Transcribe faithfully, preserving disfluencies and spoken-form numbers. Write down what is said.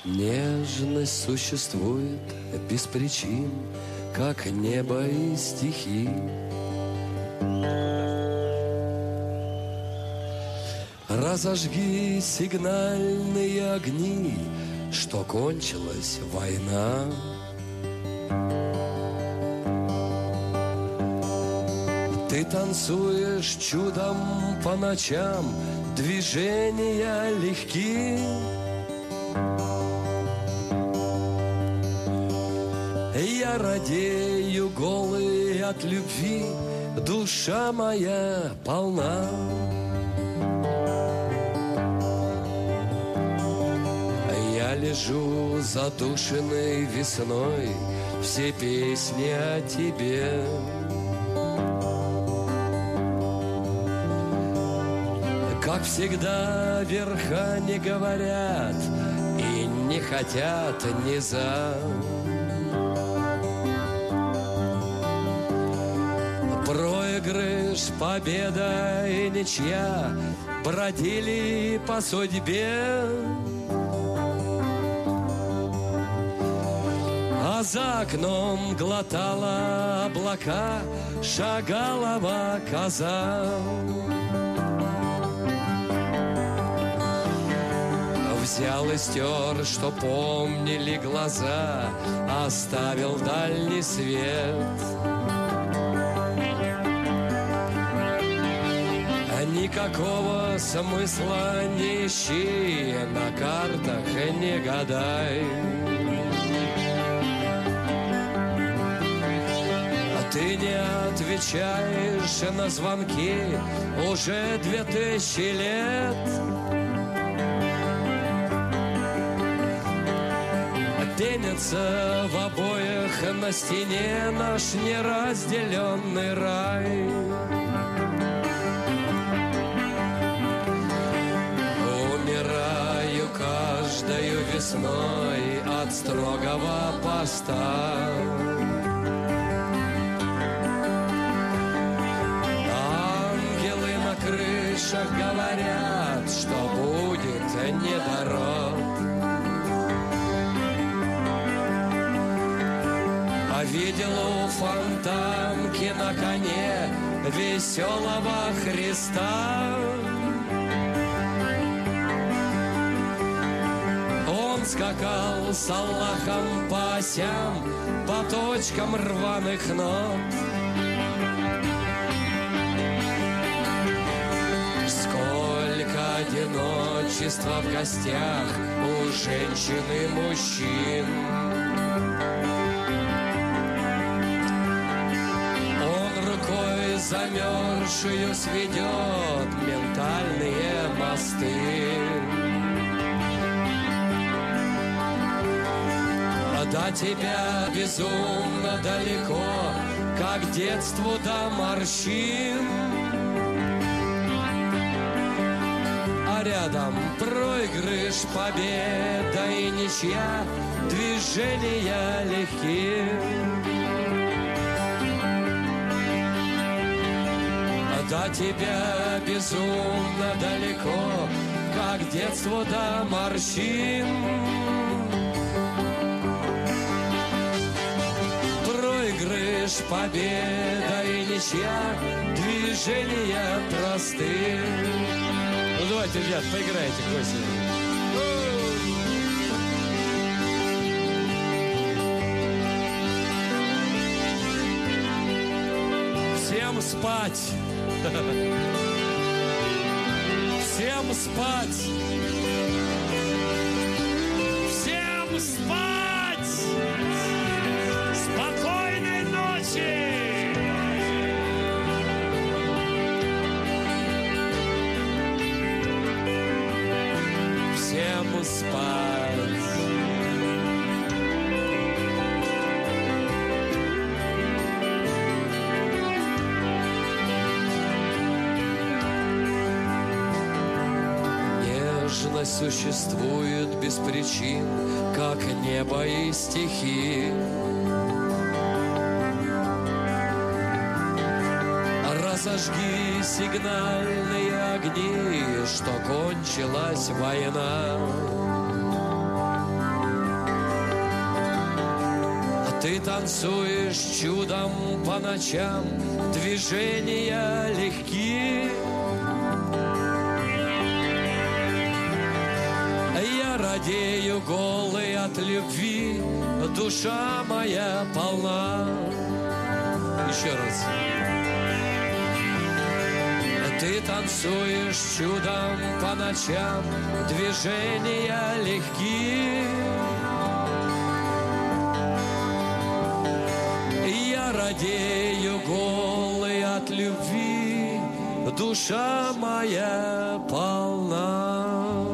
Нежность существует без причин, как небо и стихи. Разожги сигнальные огни, что кончилась война. Ты танцуешь чудом по ночам, движения легки. Я радею голый от любви, душа моя полна. Я лежу задушенный весной, все песни о тебе. Как всегда, верха не говорят и не хотят низа. Проигрыш, победа и ничья бродили по судьбе. А за окном глотала облака шагалова коза. Взял и стер, что помнили глаза, оставил дальний свет. Никакого смысла не ищи, на картах не гадай. А ты не отвечаешь на звонки уже две тысячи лет. Пенится в обоях на стене наш неразделенный рай. Умираю каждою весной от строгого поста. Ангелы на крышах говорят, что будет недород. А видел у фонтанки на коне веселого Христа. Он скакал с Аллахом по осям, по точкам рваных нот. Сколько одиночества в гостях у женщин и мужчин. Замерзшую сведет ментальные мосты. До тебя безумно далеко, как детству до морщин. А рядом проигрыш, победа и ничья, движения легкие. До тебя безумно далеко, как детство до морщин. Проигрыш, победа и ничья, движения просты. Ну давайте, ребят, поиграйте к осени. Всем спать! Всем спать! Всем спать! Спокойной ночи! Всем спать! Нежность существует без причин, как небо и стихи. Разожги сигнальные огни, что кончилась война. Ты танцуешь чудом по ночам, движения легки. Я радею голый от любви, душа моя полна. Еще раз. Ты танцуешь чудом по ночам, движения легки. Я радею голый от любви, душа моя полна.